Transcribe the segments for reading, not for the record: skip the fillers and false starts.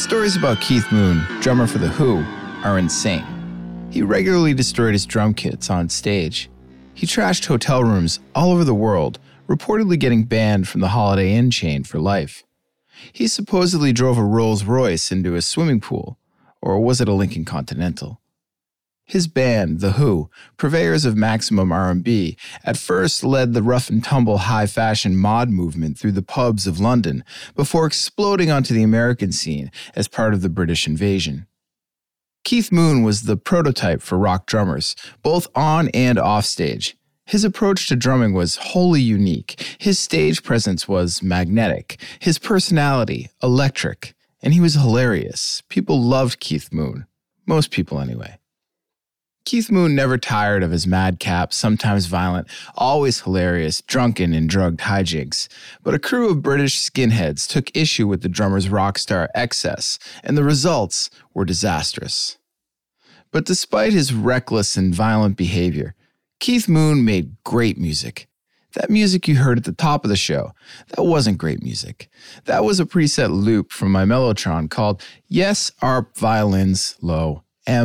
stories about Keith Moon, drummer for The Who, are insane. He regularly destroyed his drum kits on stage. He trashed hotel rooms all over the world, reportedly getting banned from the Holiday Inn chain for life. He supposedly drove a Rolls-Royce into a swimming pool, or was it a Lincoln Continental? His band, The Who, purveyors of maximum R&B, at first led the rough-and-tumble high-fashion mod movement through the pubs of London before exploding onto the American scene as part of the British invasion. Keith Moon was the prototype for rock drummers, both on and off stage. His approach to drumming was wholly unique. His stage presence was magnetic, his personality electric, and he was hilarious. People loved Keith Moon. Most people, anyway. Keith Moon never tired of his madcap, sometimes violent, always hilarious, drunken and drugged hijinks. But a crew of British skinheads took issue with the drummer's rock star excess, and the results were disastrous. But despite his reckless and violent behavior, Keith Moon made great music. That music you heard at the top of the show, that wasn't great music. That was a preset loop from my Mellotron called Yes Arp Violins Low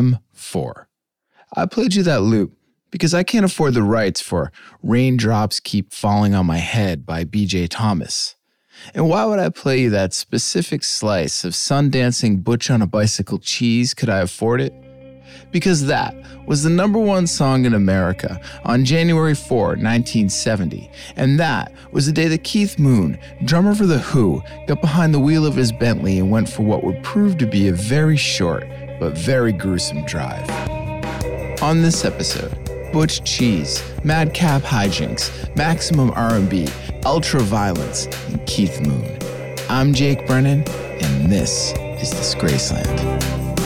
M4. I played you that loop because I can't afford the rights for Raindrops Keep Falling on My Head by B.J. Thomas. And why would I play you that specific slice of sun-dancing Butch on a Bicycle cheese could I afford it? Because that was the #1 song in America on January 4, 1970. And that was the day that Keith Moon, drummer for The Who, got behind the wheel of his Bentley and went for what would prove to be a very short but very gruesome drive. On this episode, Butch Cheese, Madcap Hijinks, Maximum R&B, Ultra Violence, and Keith Moon. I'm Jake Brennan, and this is Disgraceland.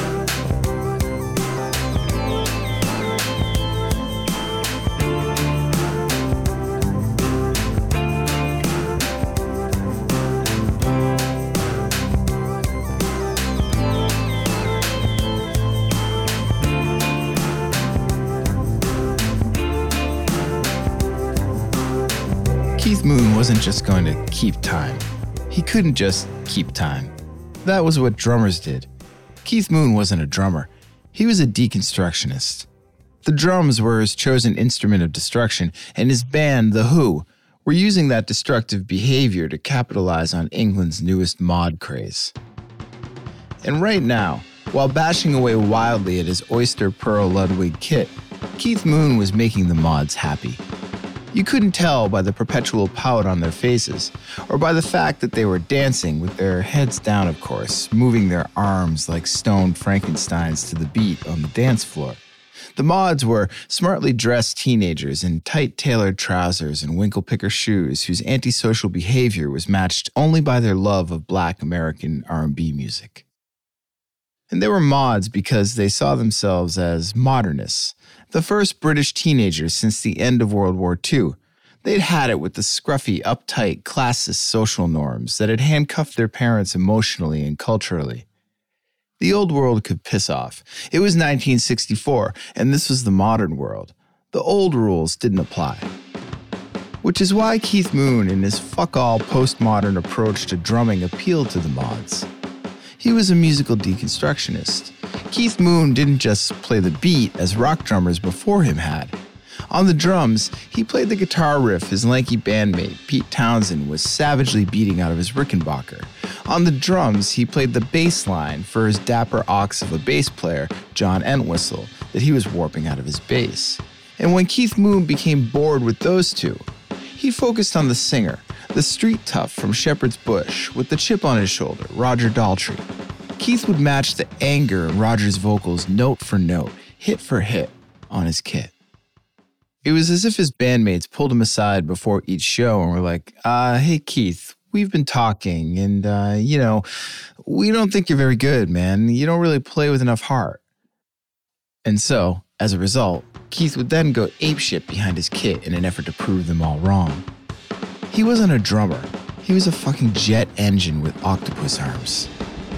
Keith Moon wasn't just going to keep time. He couldn't just keep time. That was what drummers did. Keith Moon wasn't a drummer. He was a deconstructionist. The drums were his chosen instrument of destruction, and his band, The Who, were using that destructive behavior to capitalize on England's newest mod craze. And right now, while bashing away wildly at his Oyster Pearl Ludwig kit, Keith Moon was making the mods happy. You couldn't tell by the perpetual pout on their faces, or by the fact that they were dancing with their heads down, of course, moving their arms like stoned Frankensteins to the beat on the dance floor. The mods were smartly dressed teenagers in tight tailored trousers and winkle-picker shoes whose antisocial behavior was matched only by their love of Black American R&B music. And they were mods because they saw themselves as modernists, the first British teenagers since the end of World War II. They'd had it with the scruffy, uptight, classist social norms that had handcuffed their parents emotionally and culturally. The old world could piss off. It was 1964, and this was the modern world. The old rules didn't apply. Which is why Keith Moon and his fuck-all postmodern approach to drumming appealed to the mods. He was a musical deconstructionist. Keith Moon didn't just play the beat as rock drummers before him had. On the drums, he played the guitar riff his lanky bandmate, Pete Townsend, was savagely beating out of his Rickenbacker. On the drums, he played the bass line for his dapper ox of a bass player, John Entwistle, that he was warping out of his bass. And when Keith Moon became bored with those two, he focused on the singer, the street tough from Shepherd's Bush, with the chip on his shoulder, Roger Daltrey. Keith would match the anger in Roger's vocals note for note, hit for hit, on his kit. It was as if his bandmates pulled him aside before each show and were like, hey Keith, we've been talking and, we don't think you're very good, man. You don't really play with enough heart. And so, as a result, Keith would then go apeshit behind his kit in an effort to prove them all wrong. He wasn't a drummer. He was a fucking jet engine with octopus arms.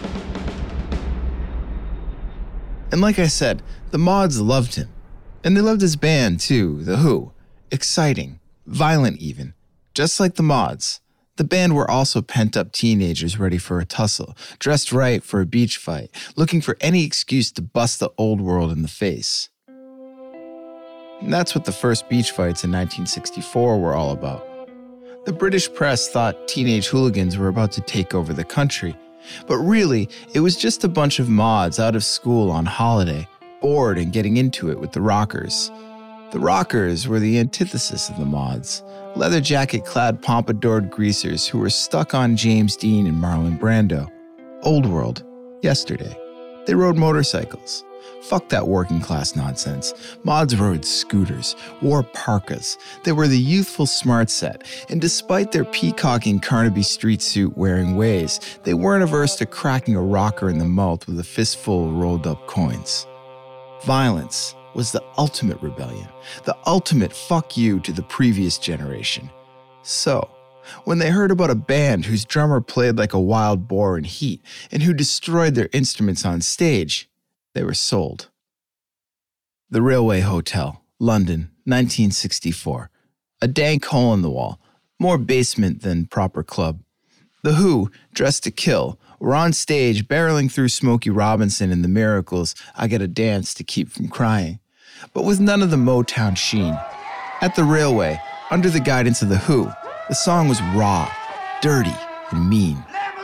And like I said, the mods loved him. And they loved his band too, The Who. Exciting, violent even, just like the mods. The band were also pent-up teenagers ready for a tussle, dressed right for a beach fight, looking for any excuse to bust the old world in the face. And that's what the first beach fights in 1964 were all about. The British press thought teenage hooligans were about to take over the country, but really, it was just a bunch of mods out of school on holiday, bored and getting into it with the rockers. The rockers were the antithesis of the mods, leather jacket-clad pompadoured greasers who were stuck on James Dean and Marlon Brando. Old world, yesterday. They rode motorcycles. Fuck that working class nonsense. Mods rode scooters, wore parkas. They were the youthful smart set, and despite their peacocking Carnaby street suit wearing ways, they weren't averse to cracking a rocker in the mouth with a fistful of rolled up coins. Violence was the ultimate rebellion, the ultimate fuck you to the previous generation. So, when they heard about a band whose drummer played like a wild boar in heat and who destroyed their instruments on stage, they were sold. The Railway Hotel, London, 1964. A dank hole in the wall, more basement than proper club. The Who, dressed to kill, were on stage barreling through Smokey Robinson and the Miracles' I Gotta Dance to Keep From Crying, but with none of the Motown sheen. At the Railway, under the guidance of The Who, the song was raw, dirty, and mean.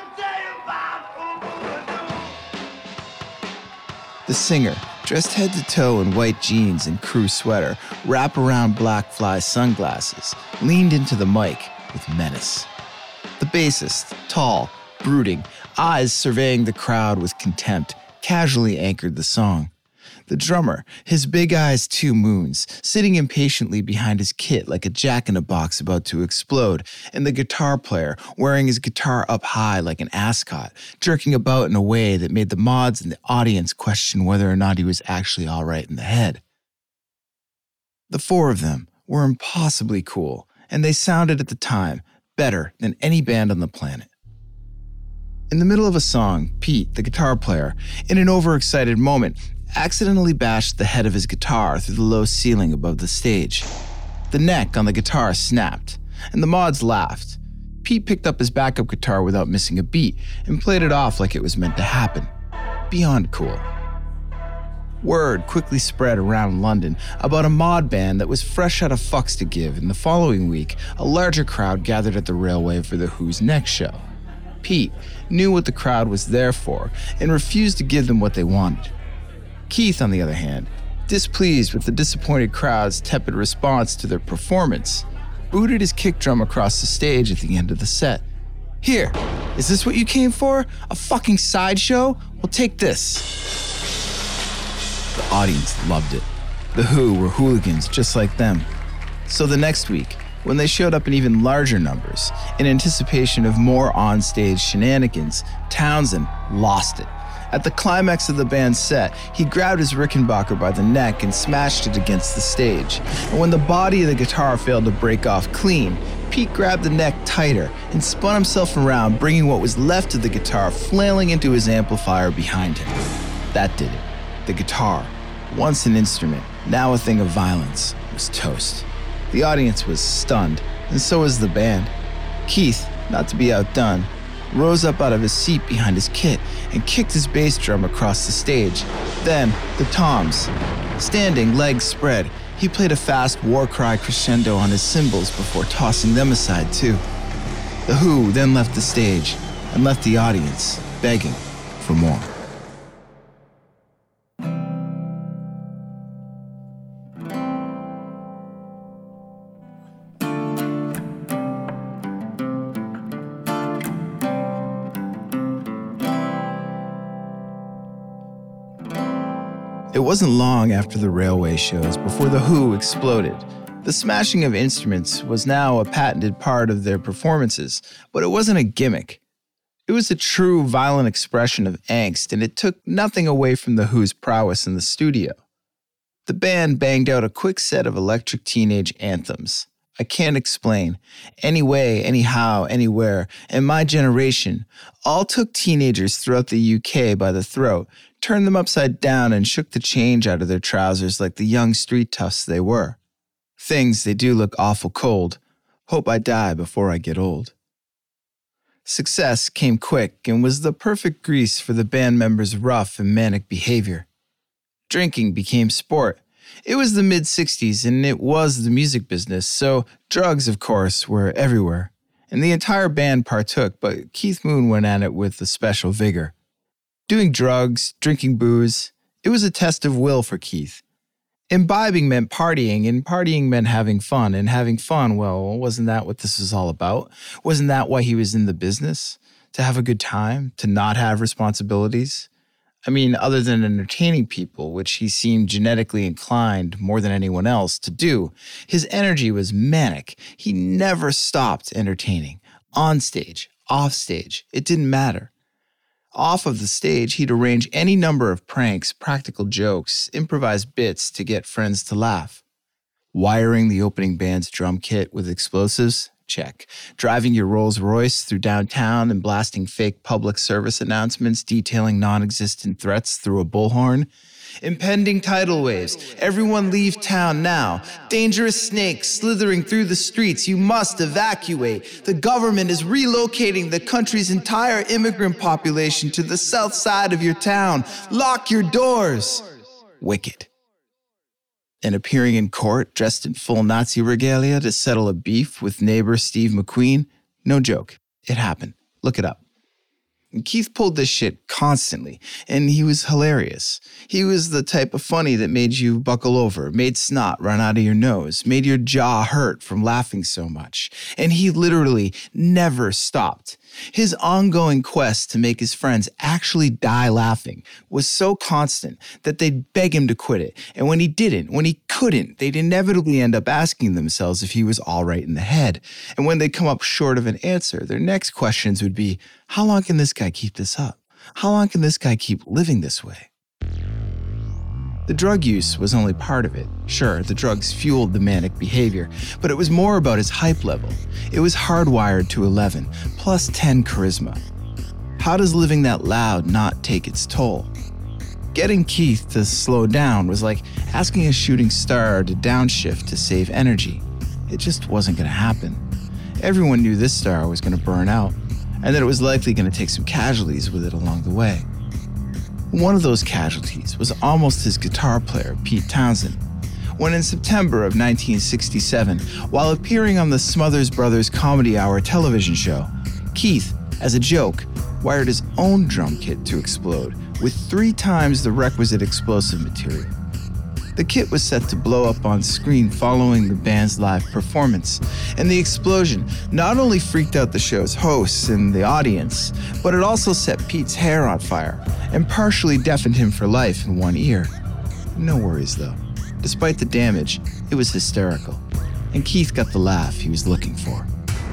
The singer, dressed head to toe in white jeans and crew sweater, wrap-around black fly sunglasses, leaned into the mic with menace. The bassist, tall, brooding, eyes surveying the crowd with contempt, casually anchored the song. The drummer, his big eyes two moons, sitting impatiently behind his kit like a jack-in-a-box about to explode, and the guitar player, wearing his guitar up high like an ascot, jerking about in a way that made the mods and the audience question whether or not he was actually all right in the head. The four of them were impossibly cool, and they sounded at the time better than any band on the planet. In the middle of a song, Pete, the guitar player, in an overexcited moment, accidentally bashed the head of his guitar through the low ceiling above the stage. The neck on the guitar snapped, and the mods laughed. Pete picked up his backup guitar without missing a beat and played it off like it was meant to happen. Beyond cool. Word quickly spread around London about a mod band that was fresh out of fucks to give, and the following week, a larger crowd gathered at the Railway for The Who's next show. Pete knew what the crowd was there for and refused to give them what they wanted. Keith, on the other hand, displeased with the disappointed crowd's tepid response to their performance, booted his kick drum across the stage at the end of the set. "Here, is this what you came for? A fucking sideshow? Well, take this." The audience loved it. The Who were hooligans just like them. So the next week, when they showed up in even larger numbers, in anticipation of more on-stage shenanigans, Townsend lost it. At the climax of the band's set, he grabbed his Rickenbacker by the neck and smashed it against the stage. And when the body of the guitar failed to break off clean, Pete grabbed the neck tighter and spun himself around, bringing what was left of the guitar flailing into his amplifier behind him. That did it. The guitar, once an instrument, now a thing of violence, was toast. The audience was stunned, and so was the band. Keith, not to be outdone, rose up out of his seat behind his kit and kicked his bass drum across the stage. Then, the toms. Standing, legs spread, he played a fast war cry crescendo on his cymbals before tossing them aside too. The Who then left the stage and left the audience begging for more. It wasn't long after the Railway shows before The Who exploded. The smashing of instruments was now a patented part of their performances, but it wasn't a gimmick. It was a true violent expression of angst, and it took nothing away from The Who's prowess in the studio. The band banged out a quick set of electric teenage anthems. I Can't Explain, Anyway, Anyhow, Anywhere, and My Generation all took teenagers throughout the UK by the throat, turned them upside down, and shook the change out of their trousers like the young street toughs they were. Things they do look awful cold. Hope I die before I get old. Success came quick and was the perfect grease for the band members' rough and manic behavior. Drinking became sport. It was the mid-60s and it was the music business, so drugs, of course, were everywhere. And the entire band partook, but Keith Moon went at it with a special vigor. Doing drugs, drinking booze, it was a test of will for Keith. Imbibing meant partying, and partying meant having fun. And having fun, well, wasn't that what this was all about? Wasn't that why he was in the business? To have a good time? To not have responsibilities? I mean, other than entertaining people, which he seemed genetically inclined more than anyone else to do, his energy was manic. He never stopped entertaining. On stage, off stage, it didn't matter. Off of the stage, he'd arrange any number of pranks, practical jokes, improvised bits to get friends to laugh. Wiring the opening band's drum kit with explosives? Check. Driving your Rolls Royce through downtown and blasting fake public service announcements detailing non-existent threats through a bullhorn? Impending tidal waves. Everyone leave town now. Dangerous snakes slithering through the streets. You must evacuate. The government is relocating the country's entire immigrant population to the south side of your town. Lock your doors. Wicked. And appearing in court dressed in full Nazi regalia to settle a beef with neighbor Steve McQueen? No joke. It happened. Look it up. And Keith pulled this shit constantly, and he was hilarious. He was the type of funny that made you buckle over, made snot run out of your nose, made your jaw hurt from laughing so much. And he literally never stopped. His ongoing quest to make his friends actually die laughing was so constant that they'd beg him to quit it. And when he didn't, when he couldn't, they'd inevitably end up asking themselves if he was all right in the head. And when they'd come up short of an answer, their next questions would be, how long can this guy keep this up? How long can this guy keep living this way? The drug use was only part of it. Sure, the drugs fueled the manic behavior, but it was more about his hype level. It was hardwired to 11, plus 10 charisma. How does living that loud not take its toll? Getting Keith to slow down was like asking a shooting star to downshift to save energy. It just wasn't going to happen. Everyone knew this star was going to burn out, and that it was likely going to take some casualties with it along the way. One of those casualties was almost his guitar player, Pete Townshend, when in September of 1967, while appearing on the Smothers Brothers Comedy Hour television show, Keith, as a joke, wired his own drum kit to explode with 3 times the requisite explosive material. The kit was set to blow up on screen following the band's live performance, and the explosion not only freaked out the show's hosts and the audience, but it also set Pete's hair on fire and partially deafened him for life in one ear. No worries though. Despite the damage, it was hysterical, and Keith got the laugh he was looking for.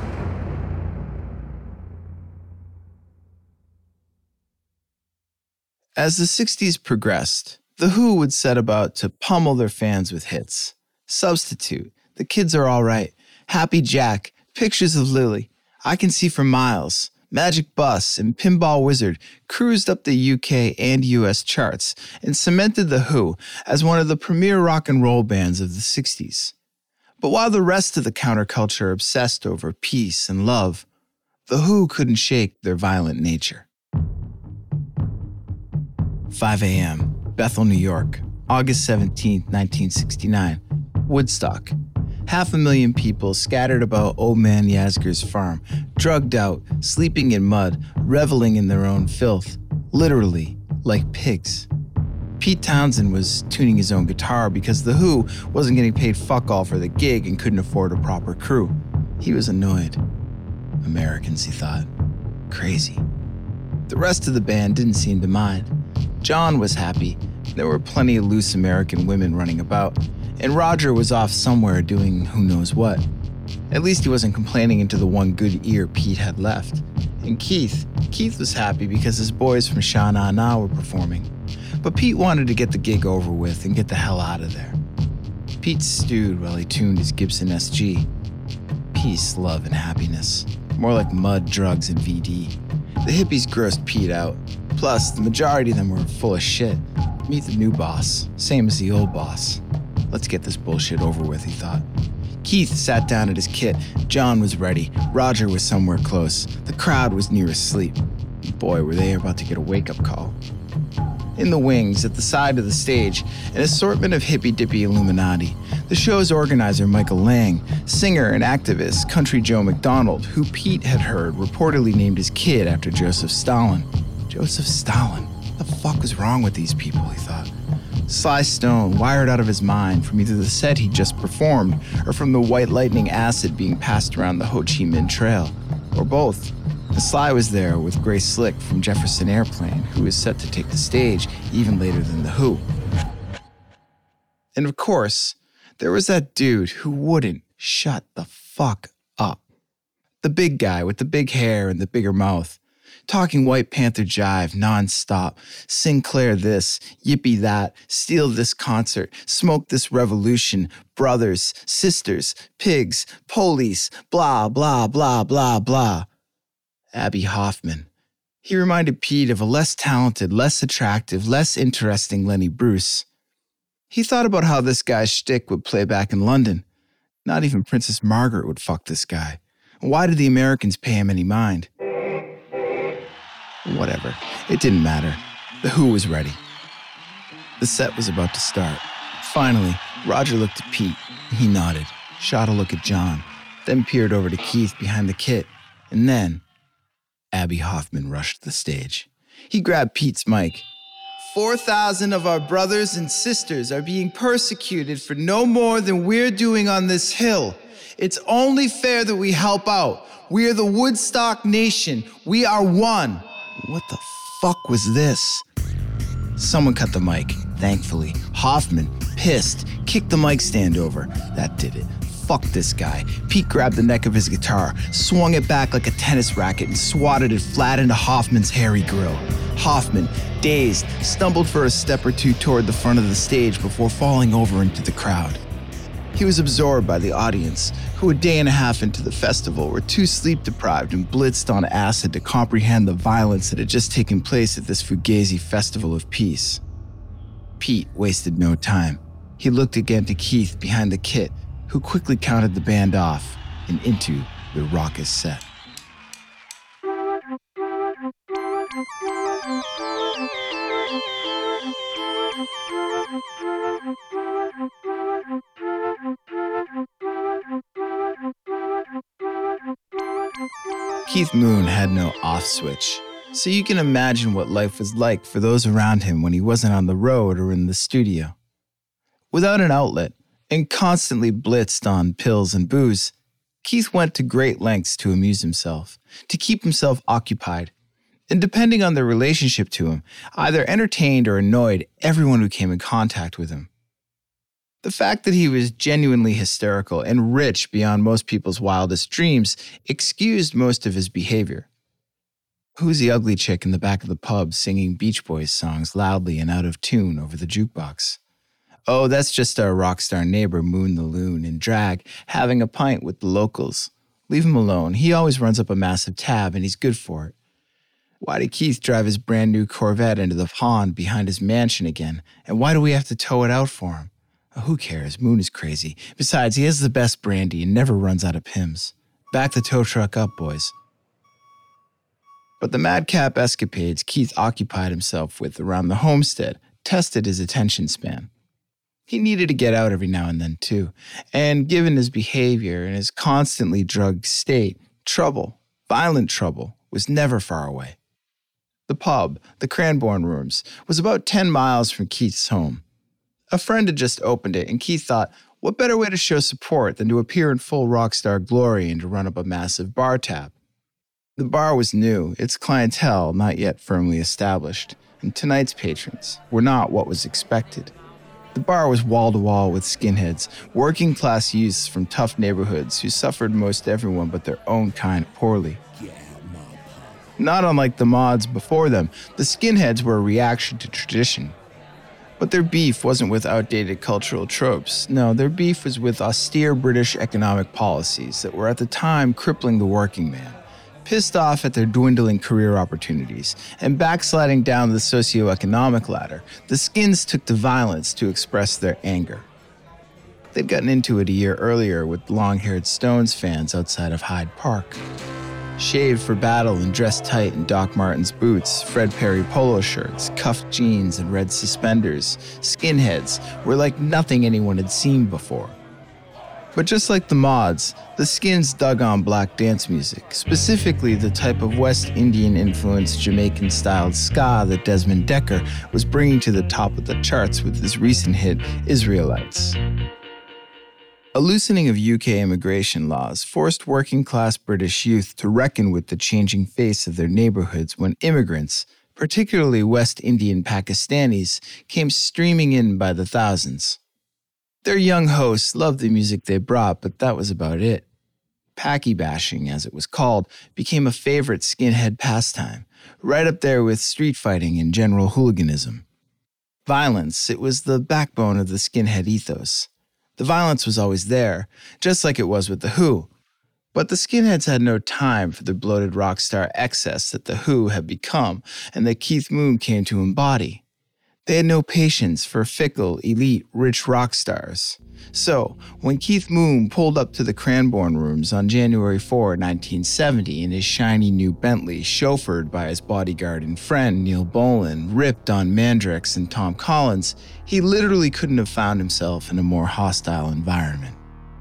As the 60s progressed, The Who would set about to pummel their fans with hits. Substitute, The Kids Are All Right, Happy Jack, Pictures of Lily, I Can See for Miles, Magic Bus, and Pinball Wizard cruised up the UK and US charts and cemented The Who as one of the premier rock and roll bands of the 60s. But while the rest of the counterculture obsessed over peace and love, The Who couldn't shake their violent nature. 5 a.m., Bethel, New York, August 17, 1969. Woodstock. 500,000 people scattered about Old Man Yasgur's farm, drugged out, sleeping in mud, reveling in their own filth, literally like pigs. Pete Townshend was tuning his own guitar because The Who wasn't getting paid fuck all for the gig and couldn't afford a proper crew. He was annoyed. Americans, he thought. Crazy. The rest of the band didn't seem to mind. John was happy. There were plenty of loose American women running about, and Roger was off somewhere doing who knows what. At least he wasn't complaining into the one good ear Pete had left. And Keith was happy because his boys from Sha Na Na were performing. But Pete wanted to get the gig over with and get the hell out of there. Pete stewed while he tuned his Gibson SG. Peace, love, and happiness. More like mud, drugs, and VD. The hippies grossed Pete out. Plus, the majority of them were full of shit. Meet the new boss, same as the old boss. Let's get this bullshit over with, he thought. Keith sat down at his kit. John was ready. Roger was somewhere close. The crowd was near asleep. Boy, were they about to get a wake-up call. In the wings, at the side of the stage, an assortment of hippy-dippy Illuminati. The show's organizer, Michael Lang, singer and activist Country Joe McDonald, who Pete had heard reportedly named his kid after Joseph Stalin. Joseph Stalin? What the fuck was wrong with these people, he thought. Sly Stone, wired out of his mind from either the set he'd just performed or from the white lightning acid being passed around the Ho Chi Minh Trail, or both. Sly was there with Grace Slick from Jefferson Airplane, who was set to take the stage even later than The Who. And of course, there was that dude who wouldn't shut the fuck up. The big guy with the big hair and the bigger mouth, talking White Panther jive nonstop, Sinclair this, yippee that, steal this concert, smoke this revolution, brothers, sisters, pigs, police, blah, blah, blah, blah, blah. Abbie Hoffman. He reminded Pete of a less talented, less attractive, less interesting Lenny Bruce. He thought about how this guy's shtick would play back in London. Not even Princess Margaret would fuck this guy. Why did the Americans pay him any mind? Whatever. It didn't matter. The Who was ready. The set was about to start. Finally, Roger looked at Pete. He nodded, shot a look at John, then peered over to Keith behind the kit, and then Abbie Hoffman rushed the stage. He grabbed Pete's mic. 4,000 of our brothers and sisters are being persecuted for no more than we're doing on this hill. It's only fair that we help out. We are the Woodstock Nation. We are one. What the fuck was this? Someone cut the mic, thankfully. Hoffman, pissed, kicked the mic stand over. That did it. Fuck this guy. Pete grabbed the neck of his guitar, swung it back like a tennis racket, and swatted it flat into Hoffman's hairy grill. Hoffman, dazed, stumbled for a step or two toward the front of the stage before falling over into the crowd. He was absorbed by the audience, who a day and a half into the festival were too sleep-deprived and blitzed on acid to comprehend the violence that had just taken place at this Fugazi festival of peace. Pete wasted no time. He looked again to Keith behind the kit, who quickly counted the band off and into the raucous set. Keith Moon had no off switch, so you can imagine what life was like for those around him when he wasn't on the road or in the studio. Without an outlet, and constantly blitzed on pills and booze, Keith went to great lengths to amuse himself, to keep himself occupied, and depending on their relationship to him, either entertained or annoyed everyone who came in contact with him. The fact that he was genuinely hysterical and rich beyond most people's wildest dreams excused most of his behavior. Who's the ugly chick in the back of the pub singing Beach Boys songs loudly and out of tune over the jukebox? Oh, that's just our rock star neighbor Moon the Loon in drag, having a pint with the locals. Leave him alone. He always runs up a massive tab and he's good for it. Why did Keith drive his brand new Corvette into the pond behind his mansion again? And why do we have to tow it out for him? Oh, who cares? Moon is crazy. Besides, he has the best brandy and never runs out of Pimm's. Back the tow truck up, boys. But the madcap escapades Keith occupied himself with around the homestead tested his attention span. He needed to get out every now and then, too. And given his behavior and his constantly drugged state, trouble, violent trouble, was never far away. The pub, the Cranbourne Rooms, was about 10 miles from Keith's home. A friend had just opened it, and Keith thought, what better way to show support than to appear in full rock star glory and to run up a massive bar tab? The bar was new, its clientele not yet firmly established, and tonight's patrons were not what was expected. The bar was wall-to-wall with skinheads, working-class youths from tough neighborhoods who suffered most everyone but their own kind poorly. Not unlike the mods before them, the skinheads were a reaction to tradition. But their beef wasn't with outdated cultural tropes. No, their beef was with austere British economic policies that were at the time crippling the working man. Pissed off at their dwindling career opportunities and backsliding down the socioeconomic ladder, the skins took to violence to express their anger. They'd gotten into it a year earlier with long-haired Stones fans outside of Hyde Park. Shaved for battle and dressed tight in Doc Martens boots, Fred Perry polo shirts, cuffed jeans, and red suspenders, skinheads were like nothing anyone had seen before. But just like the Mods, the Skins dug on black dance music, specifically the type of West Indian-influenced Jamaican-styled ska that Desmond Dekker was bringing to the top of the charts with his recent hit, Israelites. A loosening of UK immigration laws forced working-class British youth to reckon with the changing face of their neighborhoods when immigrants, particularly West Indian Pakistanis, came streaming in by the thousands. Their young hosts loved the music they brought, but that was about it. Packy bashing, as it was called, became a favorite skinhead pastime, right up there with street fighting and general hooliganism. Violence, it was the backbone of the skinhead ethos. The violence was always there, just like it was with The Who. But the skinheads had no time for the bloated rock star excess that The Who had become and that Keith Moon came to embody. They had no patience for fickle, elite, rich rock stars. So, when Keith Moon pulled up to the Cranbourne Rooms on January 4, 1970 in his shiny new Bentley, chauffeured by his bodyguard and friend Neil Boland, ripped on Mandrix and Tom Collins, he literally couldn't have found himself in a more hostile environment.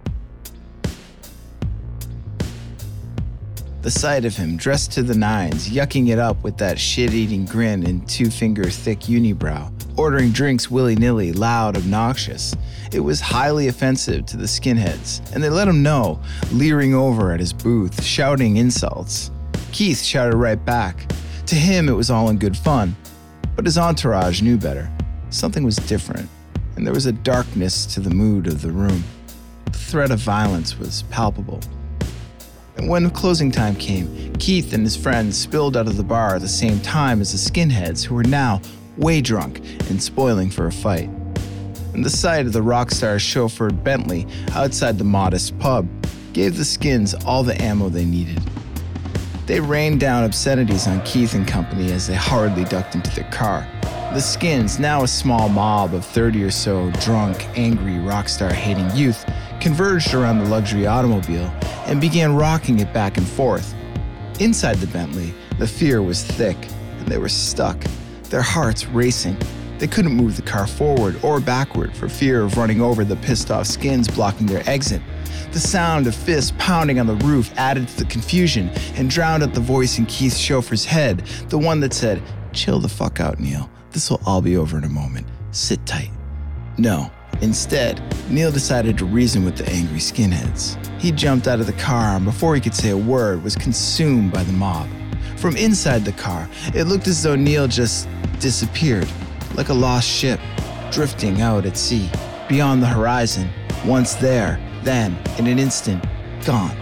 The sight of him, dressed to the nines, yucking it up with that shit-eating grin and two-finger-thick unibrow, ordering drinks willy-nilly, loud, obnoxious. It was highly offensive to the skinheads, and they let him know, leering over at his booth, shouting insults. Keith shouted right back. To him, it was all in good fun, but his entourage knew better. Something was different, and there was a darkness to the mood of the room. The threat of violence was palpable. And when closing time came, Keith and his friends spilled out of the bar at the same time as the skinheads, who were now way drunk and spoiling for a fight. And the sight of the rock star's chauffeured Bentley outside the modest pub gave the Skins all the ammo they needed. They rained down obscenities on Keith and company as they hurriedly ducked into their car. The Skins, now a small mob of 30 or so drunk, angry, rock star-hating youth, converged around the luxury automobile and began rocking it back and forth. Inside the Bentley, the fear was thick, and they were stuck, their hearts racing. They couldn't move the car forward or backward for fear of running over the pissed-off Skins blocking their exit. The sound of fists pounding on the roof added to the confusion and drowned out the voice in Keith's chauffeur's head, the one that said, "Chill the fuck out, Neil. This'll all be over in a moment. Sit tight." No. Instead, Neil decided to reason with the angry skinheads. He jumped out of the car and before he could say a word, was consumed by the mob. From inside the car, it looked as though Neil just disappeared, like a lost ship, drifting out at sea, beyond the horizon, once there, then, in an instant, gone.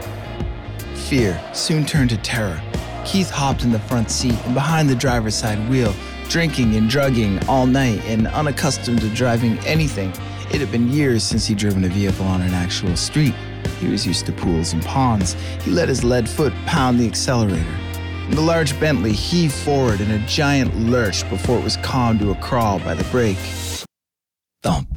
Fear soon turned to terror. Keith hopped in the front seat and behind the driver's side wheel, drinking and drugging all night and unaccustomed to driving anything. It had been years since he'd driven a vehicle on an actual street. He was used to pools and ponds. He let his lead foot pound the accelerator. And the large Bentley heaved forward in a giant lurch before it was calmed to a crawl by the brake. Thump.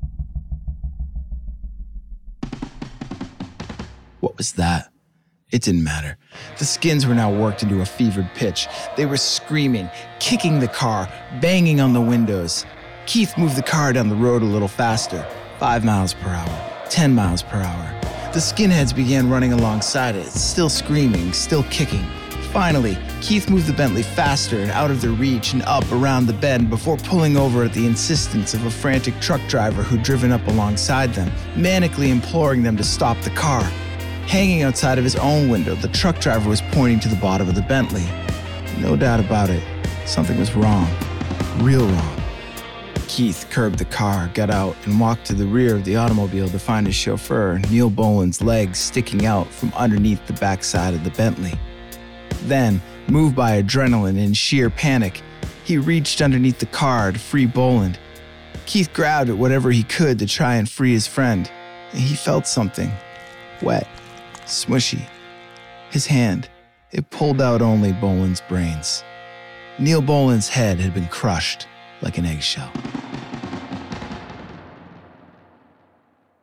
What was that? It didn't matter. The Skins were now worked into a fevered pitch. They were screaming, kicking the car, banging on the windows. Keith moved the car down the road a little faster, 5 miles per hour, 10 miles per hour. The skinheads began running alongside it, still screaming, still kicking. Finally, Keith moved the Bentley faster and out of their reach and up around the bend before pulling over at the insistence of a frantic truck driver who'd driven up alongside them, manically imploring them to stop the car. Hanging outside of his own window, the truck driver was pointing to the bottom of the Bentley. No doubt about it, something was wrong. Real wrong. Keith curbed the car, got out, and walked to the rear of the automobile to find his chauffeur, Neil Boland's legs sticking out from underneath the backside of the Bentley. Then, moved by adrenaline and sheer panic, he reached underneath the car to free Boland. Keith grabbed at whatever he could to try and free his friend, and he felt something. Wet. Smushy. His hand, it pulled out only Boland's brains. Neil Boland's head had been crushed like an eggshell.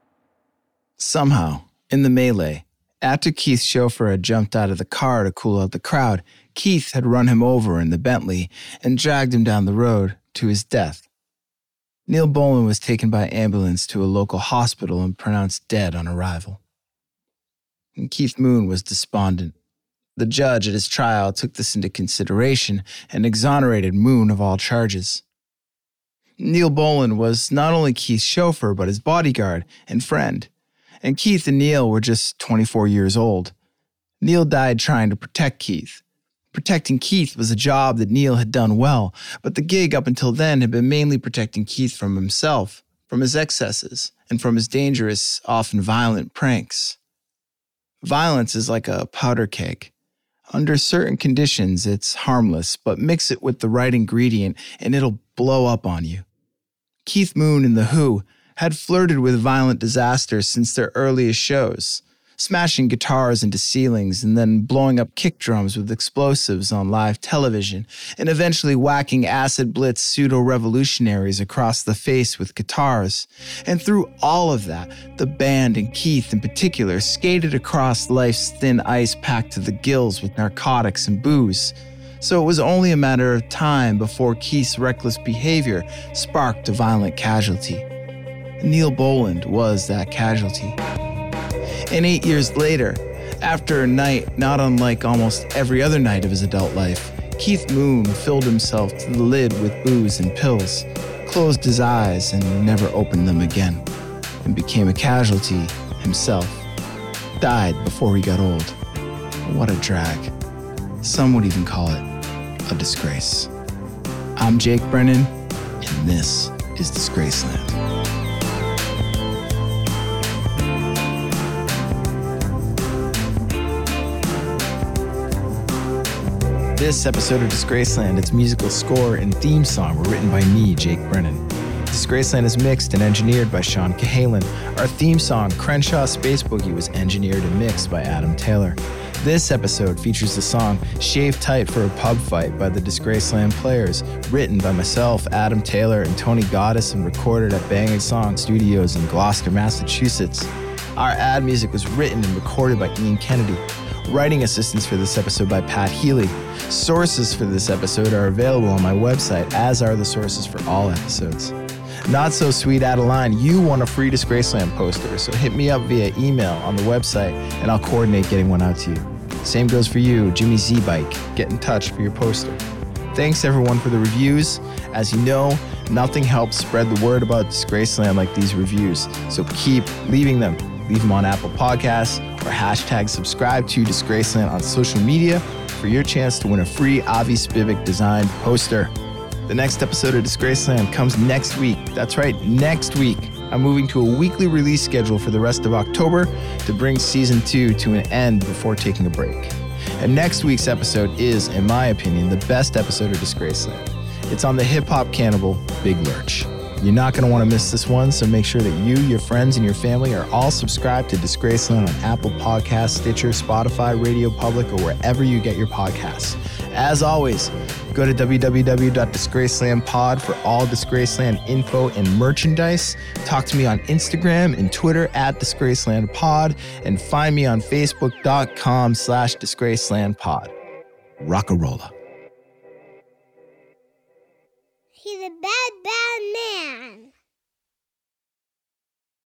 Somehow, in the melee, after Keith's chauffeur had jumped out of the car to cool out the crowd, Keith had run him over in the Bentley and dragged him down the road to his death. Neil Boland was taken by ambulance to a local hospital and pronounced dead on arrival. And Keith Moon was despondent. The judge at his trial took this into consideration and exonerated Moon of all charges. Neil Boland was not only Keith's chauffeur, but his bodyguard and friend. And Keith and Neil were just 24 years old. Neil died trying to protect Keith. Protecting Keith was a job that Neil had done well, but the gig up until then had been mainly protecting Keith from himself, from his excesses, and from his dangerous, often violent pranks. Violence is like a powder keg. Under certain conditions, it's harmless, but mix it with the right ingredient and it'll blow up on you. Keith Moon and The Who had flirted with violent disaster since their earliest shows, smashing guitars into ceilings and then blowing up kick drums with explosives on live television, and eventually whacking acid blitz pseudo-revolutionaries across the face with guitars. And through all of that, the band and Keith in particular skated across life's thin ice packed to the gills with narcotics and booze. So it was only a matter of time before Keith's reckless behavior sparked a violent casualty. Neil Boland was that casualty. And 8 years later, after a night not unlike almost every other night of his adult life, Keith Moon filled himself to the lid with booze and pills, closed his eyes and never opened them again, and became a casualty himself. Died before he got old. What a drag. Some would even call it a disgrace. I'm Jake Brennan, and this is Disgraceland. This episode of Disgraceland, its musical score and theme song were written by me, Jake Brennan. Disgraceland is mixed and engineered by Sean Cahalan. Our theme song, Crenshaw Space Boogie, was engineered and mixed by Adam Taylor. This episode features the song Shave Tight for a Pub Fight by the Disgraceland Players, written by myself, Adam Taylor, and Tony Goddess, and recorded at Banging Song Studios in Gloucester, Massachusetts. Our ad music was written and recorded by Ian Kennedy. Writing assistance for this episode by Pat Healy. Sources for this episode are available on my website, as are the sources for all episodes. Not so sweet Adeline, you want a free Disgraceland poster, so hit me up via email on the website and I'll coordinate getting one out to you. Same goes for you, Jimmy Z Bike. Get in touch for your poster. Thanks everyone for the reviews. As you know, nothing helps spread the word about Disgraceland like these reviews, so keep leaving them. Leave them on Apple Podcasts or hashtag subscribe to Disgraceland on social media for your chance to win a free Avi Spivak designed poster. The next episode of Disgraceland comes next week. That's right, next week. I'm moving to a weekly release schedule for the rest of October to bring season 2 to an end before taking a break. And next week's episode is, in my opinion, the best episode of Disgraceland. It's on the hip-hop cannibal, Big Lurch. You're not going to want to miss this one, so make sure that you, your friends, and your family are all subscribed to Disgraceland on Apple Podcasts, Stitcher, Spotify, Radio Public, or wherever you get your podcasts. As always, go to www.disgracelandpod for all Disgraceland info and merchandise. Talk to me on Instagram and Twitter at DisgracelandPod, and find me on Facebook.com/DisgracelandPod. Rockarola. He's a bad, bad man.